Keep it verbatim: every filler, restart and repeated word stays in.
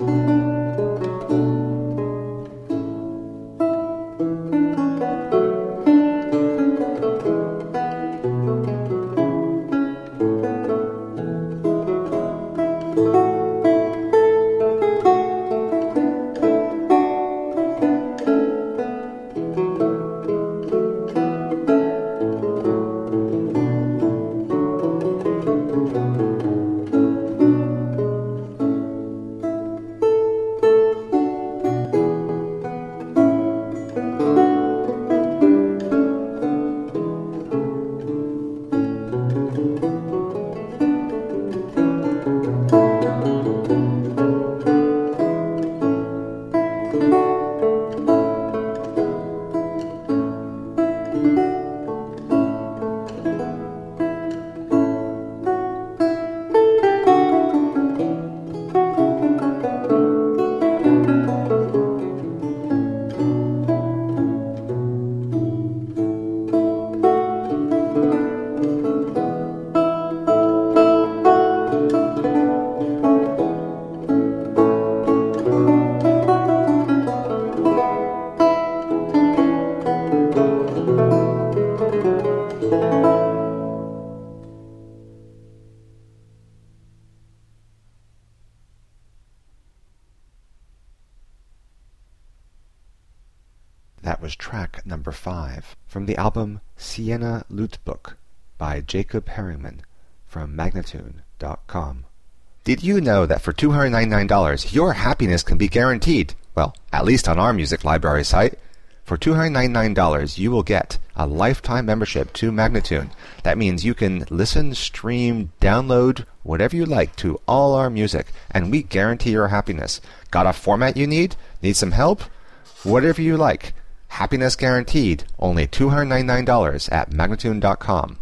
That was track number five from the album Sienna Lute Book by Jacob Herringman from Magnatune dot com. Did you know that for two hundred ninety-nine dollars your happiness can be guaranteed? Well, at least on our music library site. For two hundred ninety-nine dollars you will get a lifetime membership to Magnatune. That means you can listen, stream, download, whatever you like to all our music, and we guarantee your happiness. Got a format you need? Need some help? Whatever you like. Happiness guaranteed. Only two hundred ninety-nine dollars at Magnatune dot com.